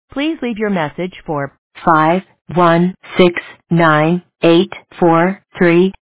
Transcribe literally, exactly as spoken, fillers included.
Please leave your message for five one six nine eight four three.